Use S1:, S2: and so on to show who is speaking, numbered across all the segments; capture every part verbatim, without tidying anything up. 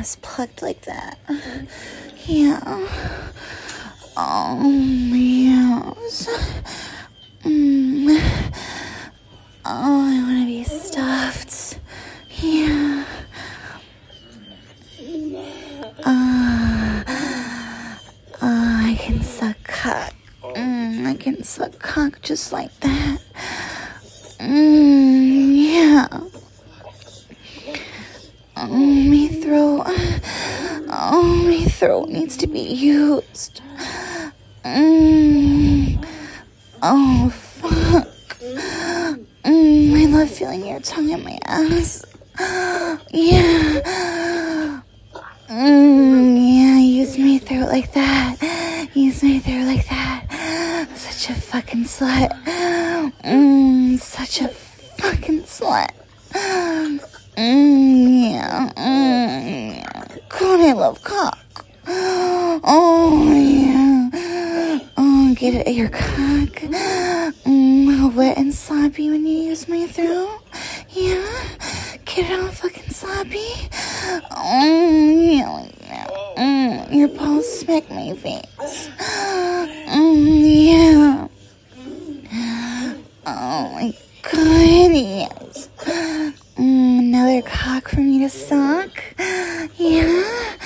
S1: ass plucked like that. Yeah. Oh, yes. Mm. Oh, I want to be stuffed. Yeah. Uh, uh, I can suck cock. Mm, I can suck cock just like that. Mm, yeah. Oh, my throat. Oh, my throat needs to be used. Mm. Oh, fuck. Mm, I love feeling your tongue in my ass. Yeah. Mm, yeah, use my throat like that. Use my throat like that. Such a fucking slut. Mm, such a fucking slut. Mm, yeah. Mm, yeah. God, I love cock. Oh, yeah. Oh, get it at your cock. Mm, all wet and sloppy when you use my throat. Yeah. Get it all fucking sloppy. Mm, yeah, like that. Mm, your balls smack my face. Mm, yeah. Oh my god, yes. Mm, another cock for me to suck. Yeah.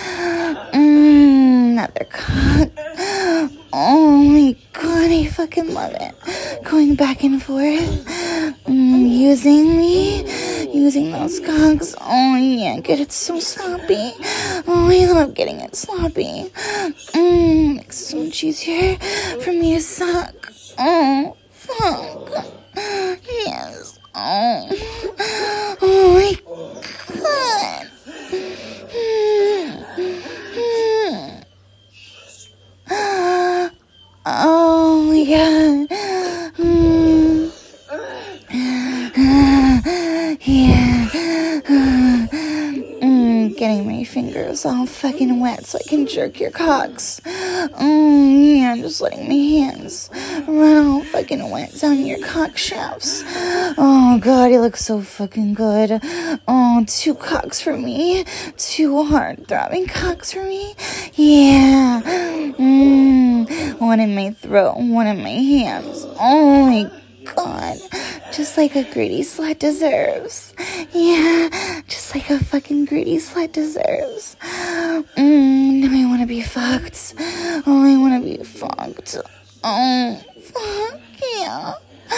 S1: Mm, another cock. Oh my god, I fucking love it. Going back and forth. Mm, using me. Using those cocks. Oh yeah, get it so sloppy. Oh, I love getting it sloppy. Mmm, makes it so much easier for me to suck. Oh, fuck. Yes. Oh. Oh my god. Mm. Mm. Oh my god. Mm. Yeah. Mm, getting my fingers all fucking wet so I can jerk your cocks. Mm, yeah, just letting my hands run all fucking wet down your cock shafts. Oh god, it looks so fucking good. Oh, two cocks for me. Two hard throbbing cocks for me. Yeah. Mm, one in my throat, one in my hands. Oh my god. Just like a greedy slut deserves. Yeah, just like a fucking greedy slut deserves. Mmm, now I want to be fucked. Oh, I want to be fucked. Oh, fuck, yeah.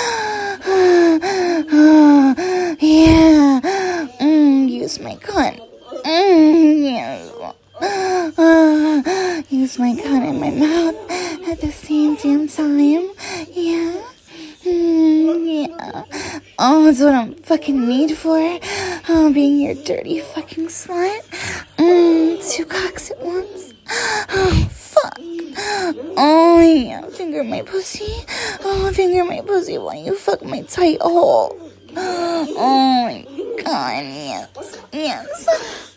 S1: Yeah. Mmm, use my cunt. Mmm, yeah. Uh, use my cunt in my mouth at the same damn time. Yeah. Mm, yeah. Oh, that's what I'm fucking made for. Oh, being your dirty fucking slut. Mmm, two cocks at once. Oh, fuck. Oh, yeah. Finger my pussy. Oh, finger my pussy while you fuck my tight hole. Oh, my God. Yes. Yes.